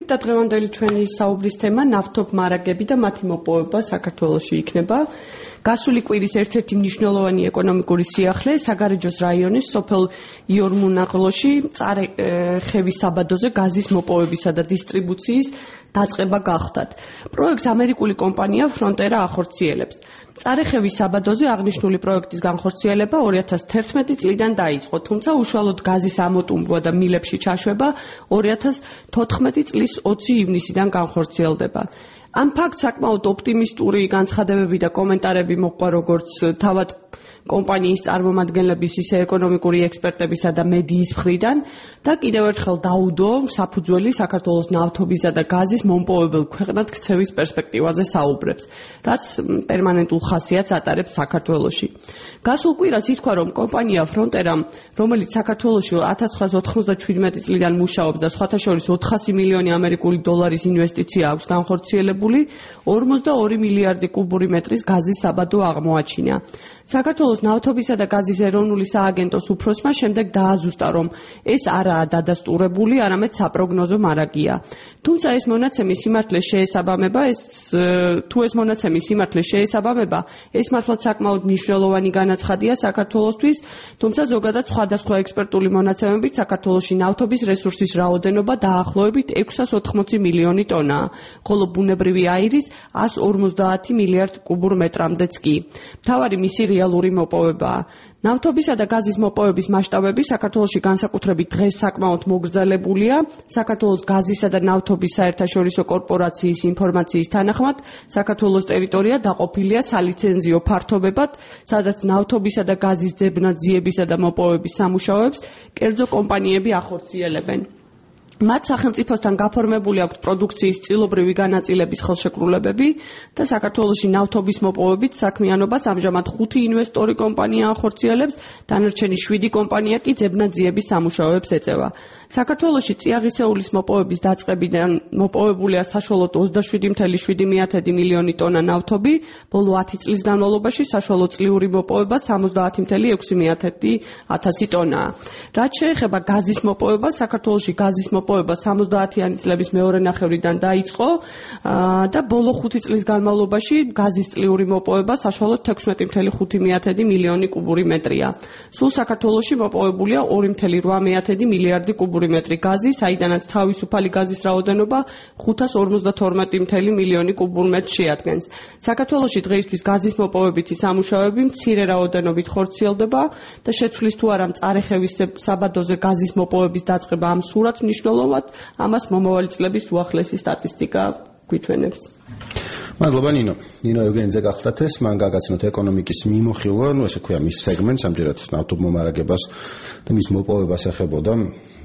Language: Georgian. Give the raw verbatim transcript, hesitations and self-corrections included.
და დღევანდელი ჩვენი საუბრის თემა ნავთობმარაგები და მათი მოპოვება საქართველოში იქნება. გასული კვირის ერთ-ერთი მნიშვნელოვანი ეკონომიკური სიახლე საგარეჯოს რაიონის სოფელ იორმუნაღლოში მწარე ხევის საბადოზე გაზის მოპოვებისა და დისტრიბუციის დაწყება გახდათ. პროექტს ამერიკული კომპანია ფრონტერა ახორციელებს. მწარე ხევის საბადოზე აღნიშნული პროექტის განხორციელება ორი ათას თერთმეტი წლიდან დაიწყო, თუმცა უშუალოდ გაზის ამოტუმბვა და მილებში ჩაშვება ორი ათას თოთხმეტი წლის ოცი ივნისიდან განხორციელდება. ამ ფაქტს საკმაოდ ოპტიმისტური განცხადებები და კომენტარები მოყვა როგორც თავად კომპანიის წარმომადგენლების, ისე ეკონომიკური ექსპერტებისა და მედიის მხრიდან და კიდევ ერთხელ დაუდო საფუძველი საქართველოს ნავთობისა და გაზის მომპოვებელ ქვეყნად ქცევის პერსპექტივაზე საუბრებს, რაც პერმანენტულ ხასიათს ატარებს საქართველოში. გასულ კვირას ითქვა, რომ კომპანია ფრონტერამ, რომელიც საქართველოში ათას ცხრაას ოთხმოცდაჩვიდმეტი წლიდან მუშაობს და სხვათა შორის ოთხასი მილიონი ამერიკული დოლარის ინვესტიცია აქვს განხორციელებული, ორმოცდაორი მილიარდი კუბური მეტრის გაზის საბადო აღმოაჩინა. საქართველოს ნავთობისა და გაზის ეროვნული სააგენტოს უფროსმა შემდეგ დააზუსტა, რომ ეს არაა დადასტურებული, არამედ საპროგნოზო მარაგია. თუმცა ეს მონაცემი სიმართლეს შეესაბამება, ეს თუ ეს მონაცემი სიმართლეს შეესაბამება, ეს მართლაც საკმაოდ მნიშვნელოვანი განაცხადია საქართველოსთვის, თუმცა ზოგადად სხვადასხვა ექსპერტული მონაცემებით საქართველოში ნავთობის რესურსის რაოდენობა დაახლოებით ექვსას ოცდაოთხი მილიონი ტონაა, ხოლო ბუნებრივი აირის ას ორმოცდაათი მილიარდ კუბურ მეტრამდეც კი. მთავარი მისი რეალური მოპოვებაა. ნავთობისა და გაზის მოპოვების მასშტაბები საქართველოში განსაკუთრებით დღეს საკმაოდ მოგრძალებულია. საქართველოს გაზისა და ნავთობის საერთაშორისო კორპორაციის ინფორმაციის თანახმად, საქართველოს ტერიტორია დაყოფილია სალიცენზიო ფართობებად, სადაც ნავთობისა და გაზის ძებნა-ძიებისა და მოპოვების სამუშაოებს კერძო კომპანიები ახორციელებენ. მათ სახელმწიფოსთან გაფორმებული აქვთ პროდუქციის წილობრივი განაწილების ხელშეკრულებები და საქართველოში ნავთობის მოპოვებით საქმიანობას ამჟამად ხუთი ინვესტორი კომპანია ახორციელებს, დანარჩენი შვიდი კომპანია კი ძებნა-ძიების სამუშაოებს ეწევა. საქართველოში წიაღისეულის მოპოვების დაწყებიდან მოპოვებულია საშუალოდ ოცდაშვიდი წუთი შვიდი მილიონი ტონა ნავთობი, ბოლო ათი წლის განმავლობაში საშუალო წლიური მოპოვება სამოცდაათი წუთი ექვსი ათასი ტონაა. რაც შეეხება გაზის მოპოვებას, საქართველოში გაზის მოპოვება სამოცდაათიანი წლების მეორე ნახევრიდან დაიწყო და ბოლო ხუთი წლის განმავლობაში გაზის წლიური მოპოვება საშუალოდ თექვსმეტი წუთი ხუთი მილიონი კუბური მეტრია. სულ საქართველოში მოპოვებულია ორი წუთი რვა მილიარდი კუბური მეტრი გაზი, საიდანაც თავისუფალი გაზის რაოდენობა ხუთას ორმოცდათორმეტი წუთი მილიონი კუბურ მეტრს შეადგენს. საქართველოში დღეისთვის გაზის მოპოვებითი სამუშაოები მცირე რაოდენობით ხორციელდება და შეცვლის თუ არა მწარე ხევის საბადოზე გაზის მოპოვების დაწყება ამ სურათს მნიშვნელოვნად, ამას მომავალი წლების უახლესი სტატისტიკა გვიჩვენებს. მადლობა ნინო. ნინო ევგენიძე გახლდათ ეს, მან გაგაცნოთ ეკონომიკის მიმოხილვა, ну ესე ქვია მის სეგმენტს, ამჯერად ნავთობმომარაგებას და მის მოპოვებას ეხებოდა